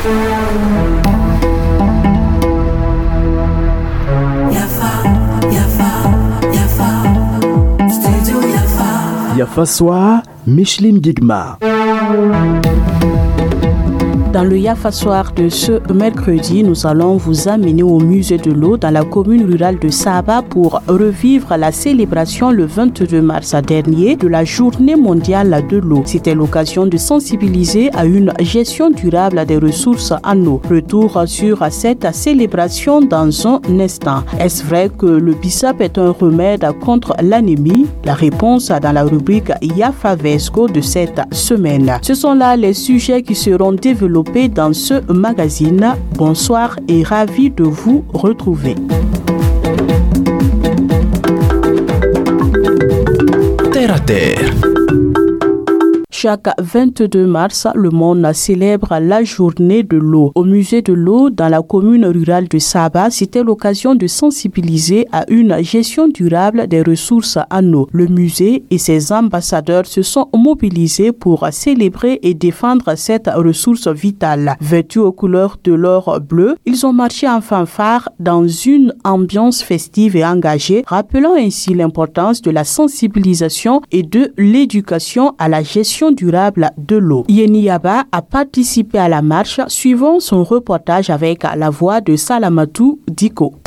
Yafa Soir, Micheline Guigma. Dans le Yafa Soir de ce mercredi, nous allons vous amener au musée de l'eau dans la commune rurale de Saba pour revivre la célébration le 22 mars dernier de la Journée mondiale de l'eau. C'était l'occasion de sensibiliser à une gestion durable des ressources en eau. Retour sur cette célébration dans un instant. Est-ce vrai que le bissap est un remède contre l'anémie? La réponse dans la rubrique Yafa Vesco de cette semaine. Ce sont là les sujets qui seront développés dans ce magazine. Bonsoir et ravi de vous retrouver. Terre à terre. Chaque 22 mars, le monde célèbre la journée de l'eau. Au musée de l'eau, dans la commune rurale de Saba, c'était l'occasion de sensibiliser à une gestion durable des ressources en eau. Le musée et ses ambassadeurs se sont mobilisés pour célébrer et défendre cette ressource vitale. Vêtus aux couleurs de l'or bleu, ils ont marché en fanfare dans une ambiance festive et engagée, rappelant ainsi l'importance de la sensibilisation et de l'éducation à la gestion durable de l'eau. Yeni Yaba a participé à la marche, suivant son reportage avec la voix de Salamatou Diko.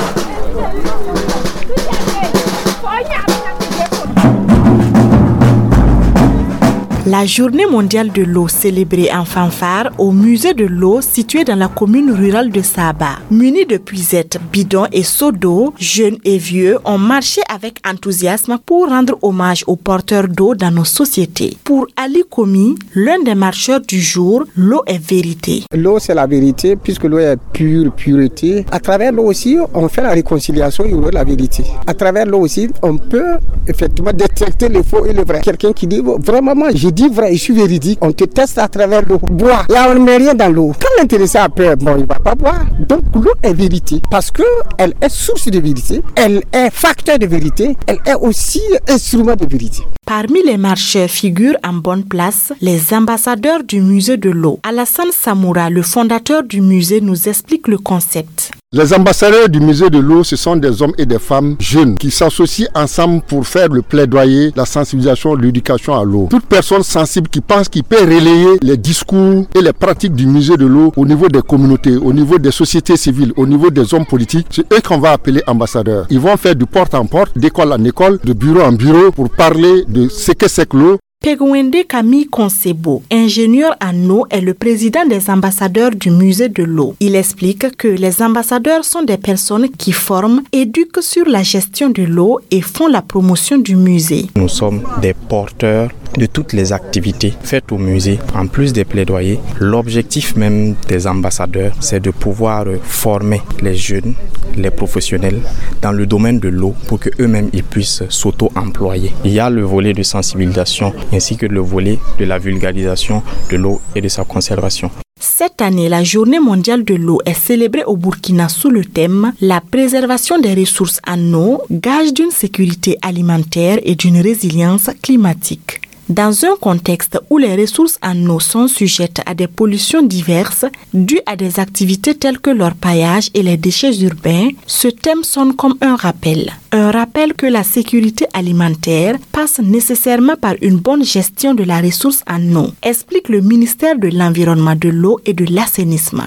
La journée mondiale de l'eau célébrée en fanfare au musée de l'eau situé dans la commune rurale de Saba. Munis de puisettes, bidons et seaux d'eau, jeunes et vieux ont marché avec enthousiasme pour rendre hommage aux porteurs d'eau dans nos sociétés. Pour Ali Komi, l'un des marcheurs du jour, l'eau est vérité. L'eau c'est la vérité puisque l'eau est pure, pureté. À travers l'eau aussi, on fait la réconciliation et la vérité. À travers l'eau aussi, on peut effectivement détecter le faux et le vrai. Quelqu'un qui dit vraiment j'ai dit vrai, je suis véridique. On te teste à travers l'eau. Bois. Là, on ne met rien dans l'eau. Quand l'intéressé a peur, il ne va pas boire. Donc, l'eau est vérité. Parce qu'elle est source de vérité. Elle est facteur de vérité. Elle est aussi instrument de vérité. Parmi les marcheurs figurent en bonne place les ambassadeurs du musée de l'eau. Alassane Samoura, le fondateur du musée, nous explique le concept. Les ambassadeurs du musée de l'eau, ce sont des hommes et des femmes jeunes qui s'associent ensemble pour faire le plaidoyer, la sensibilisation, l'éducation à l'eau. Toute personne sensible qui pense qu'il peut relayer les discours et les pratiques du musée de l'eau au niveau des communautés, au niveau des sociétés civiles, au niveau des hommes politiques, c'est eux qu'on va appeler ambassadeurs. Ils vont faire du porte en porte, d'école en école, de bureau en bureau pour parler de ce que c'est que l'eau. Pegwende Camille Konsebo, ingénieur en eau, est le président des ambassadeurs du musée de l'eau. Il explique que les ambassadeurs sont des personnes qui forment, éduquent sur la gestion de l'eau et font la promotion du musée. Nous sommes des porteurs de toutes les activités faites au musée. En plus des plaidoyers, l'objectif même des ambassadeurs, c'est de pouvoir former les jeunes, les professionnels dans le domaine de l'eau pour qu'eux-mêmes ils puissent s'auto-employer. Il y a le volet de sensibilisation ainsi que le volet de la vulgarisation de l'eau et de sa conservation. Cette année, la Journée mondiale de l'eau est célébrée au Burkina sous le thème « La préservation des ressources en eau, gage d'une sécurité alimentaire et d'une résilience climatique ». Dans un contexte où les ressources en eau sont sujettes à des pollutions diverses dues à des activités telles que l'orpaillage et les déchets urbains, ce thème sonne comme un rappel. Un rappel que la sécurité alimentaire passe nécessairement par une bonne gestion de la ressource en eau, explique le ministère de l'Environnement, de l'eau et de l'Assainissement.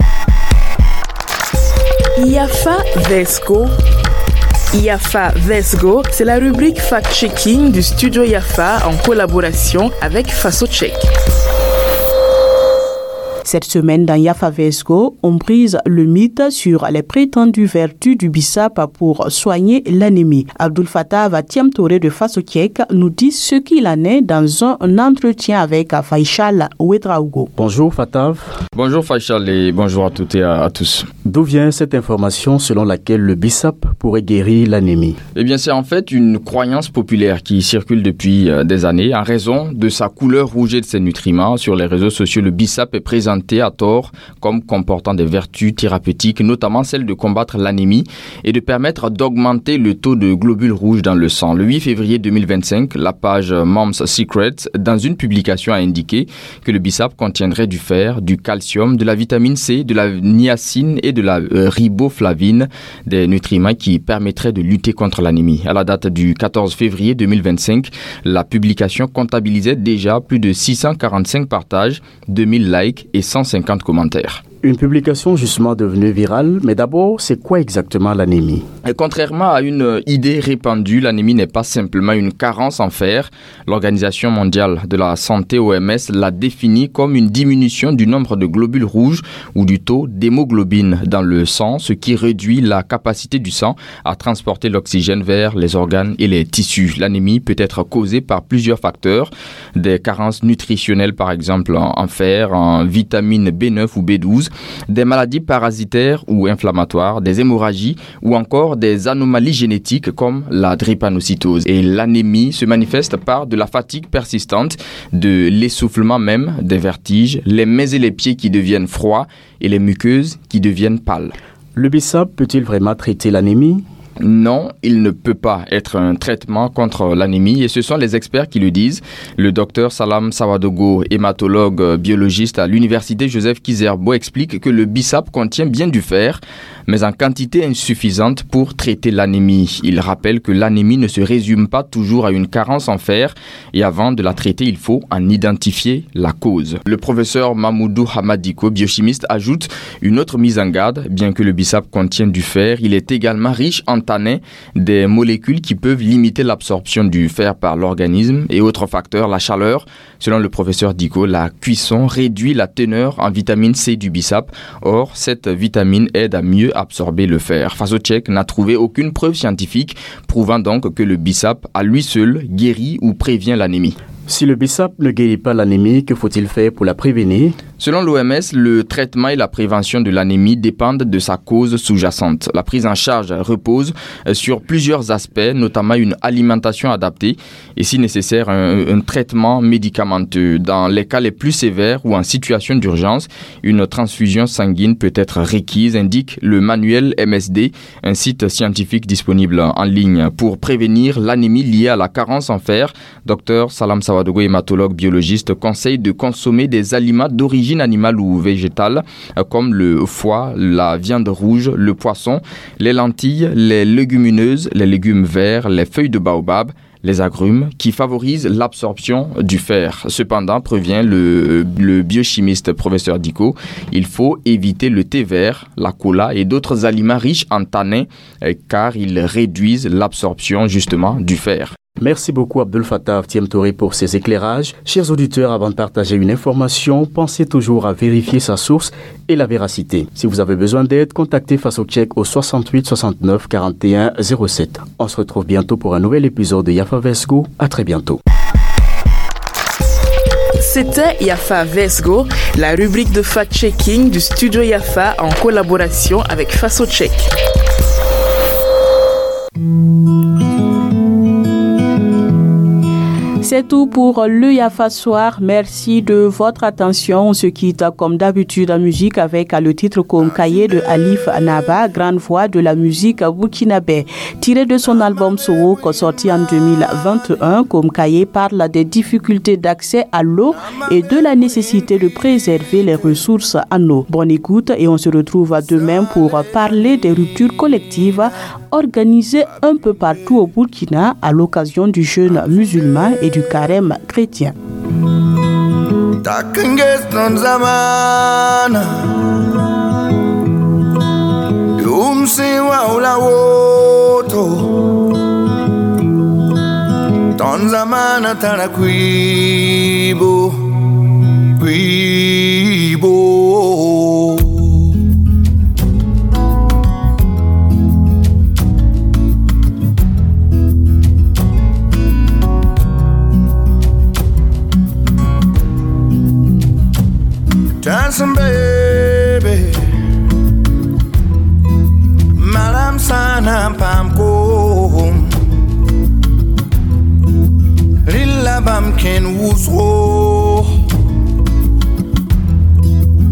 Yafa Vesco. Yafa Vesgo, c'est la rubrique fact-checking du studio Yafa en collaboration avec FasoCheck. Cette semaine, dans Yafa Vesgo, on brise le mythe sur les prétendues vertus du bissap pour soigner l'anémie. Abdul Fattah Vatiam Touré de FasoCheck nous dit ce qu'il en est dans un entretien avec Faïchal Ouedraogo. Bonjour Fattah. Bonjour Faïchal et bonjour à toutes et à tous. D'où vient cette information selon laquelle le bissap pourrait guérir l'anémie? Eh bien, c'est en fait une croyance populaire qui circule depuis des années. En raison de sa couleur rouge et de ses nutriments, sur les réseaux sociaux, le bissap est présent présentée à tort comme comportant des vertus thérapeutiques, notamment celle de combattre l'anémie et de permettre d'augmenter le taux de globules rouges dans le sang. Le 8 février 2025, la page Mom's Secrets, dans une publication, a indiqué que le bissap contiendrait du fer, du calcium, de la vitamine C, de la niacine et de la riboflavine, des nutriments qui permettraient de lutter contre l'anémie. À la date du 14 février 2025, la publication comptabilisait déjà plus de 645 partages, 2000 likes et 150 commentaires. Une publication justement devenue virale, mais d'abord, c'est quoi exactement l'anémie ? Et contrairement à une idée répandue, l'anémie n'est pas simplement une carence en fer. L'Organisation mondiale de la santé, OMS, l'a définie comme une diminution du nombre de globules rouges ou du taux d'hémoglobine dans le sang, ce qui réduit la capacité du sang à transporter l'oxygène vers les organes et les tissus. L'anémie peut être causée par plusieurs facteurs, des carences nutritionnelles par exemple en fer, en vitamine B9 ou B12, des maladies parasitaires ou inflammatoires, des hémorragies ou encore des anomalies génétiques comme la drépanocytose. Et l'anémie se manifeste par de la fatigue persistante, de l'essoufflement même, des vertiges, les mains et les pieds qui deviennent froids et les muqueuses qui deviennent pâles. Le bissap peut-il vraiment traiter l'anémie ? Non, il ne peut pas être un traitement contre l'anémie et ce sont les experts qui le disent. Le docteur Salam Sawadogo, hématologue biologiste à l'université Joseph Kizerbo, explique que le bissap contient bien du fer, mais en quantité insuffisante pour traiter l'anémie. Il rappelle que l'anémie ne se résume pas toujours à une carence en fer et avant de la traiter, il faut en identifier la cause. Le professeur Mamoudou Hamadiko, biochimiste, ajoute une autre mise en garde. Bien que le bissap contienne du fer, il est également riche en tannin, des molécules qui peuvent limiter l'absorption du fer par l'organisme et autre facteur, la chaleur. Selon le professeur Diko, la cuisson réduit la teneur en vitamine C du bissap. Or, cette vitamine aide à mieux absorber le fer. Fasocek n'a trouvé aucune preuve scientifique prouvant donc que le bissap à lui seul guérit ou prévient l'anémie. Si le bissap ne guérit pas l'anémie, que faut-il faire pour la prévenir ? Selon l'OMS, le traitement et la prévention de l'anémie dépendent de sa cause sous-jacente. La prise en charge repose sur plusieurs aspects, notamment une alimentation adaptée et si nécessaire un traitement médicamenteux. Dans les cas les plus sévères ou en situation d'urgence, une transfusion sanguine peut être requise, indique le manuel MSD, un site scientifique disponible en ligne. Pour prévenir l'anémie liée à la carence en fer, Dr Salam Sawadogo, hématologue biologiste, conseille de consommer des aliments d'origine animale ou végétale comme le foie, la viande rouge, le poisson, les lentilles, les légumineuses, les légumes verts, les feuilles de baobab, les agrumes qui favorisent l'absorption du fer. Cependant, prévient le biochimiste professeur Diko, il faut éviter le thé vert, la cola et d'autres aliments riches en tanins car ils réduisent l'absorption justement du fer. Merci beaucoup Abdel Fattah Tiemtouré pour ces éclairages. Chers auditeurs, avant de partager une information, pensez toujours à vérifier sa source et la véracité. Si vous avez besoin d'aide, contactez Fasocek au 68 69 41 07. On se retrouve bientôt pour un nouvel épisode de Yafa Vesgo. À très bientôt. C'était Yafa Vesgo, la rubrique de fact-checking du studio Yafa en collaboration avec Fasocek. C'est tout pour le Yafa Soir. Merci de votre attention. On se quitte comme d'habitude en musique avec le titre Komkaye de Alif Naba, grande voix de la musique burkinabé. Tiré de son album Sowok sorti en 2021, Komkaye parle des difficultés d'accès à l'eau et de la nécessité de préserver les ressources en eau. Bonne écoute et on se retrouve demain pour parler des ruptures collectives organisées un peu partout au Burkina à l'occasion du jeûne musulman et du carême chrétien. Dancing baby, malam sana pamko, rilla bam ken wuzro,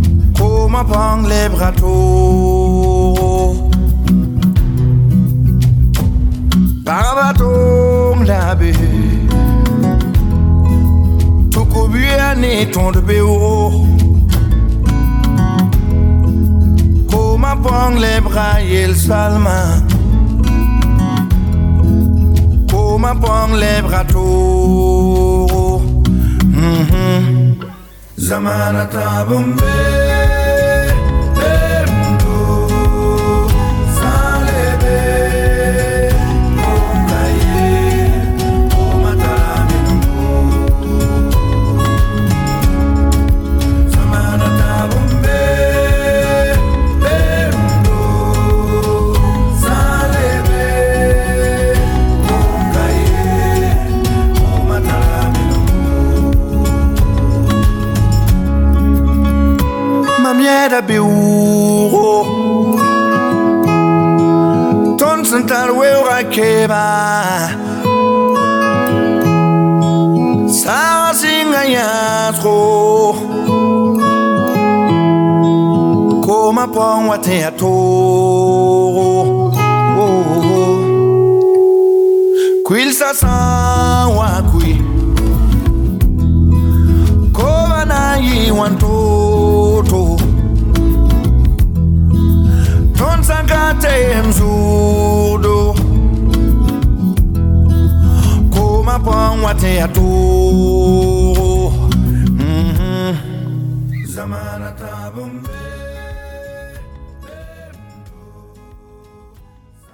pong les bras tôt. Parabaton d'abe. Tout cobuane ton de béo. Comment pong les bras et le salma. Comment pong les bras tôt. Zamana tabumbe. Da beuro ton sentar weura keba sa singa yatro koma pon wate ato quil sa wa qui koma na yi wanto ton sangate mzudo koma pon wate ato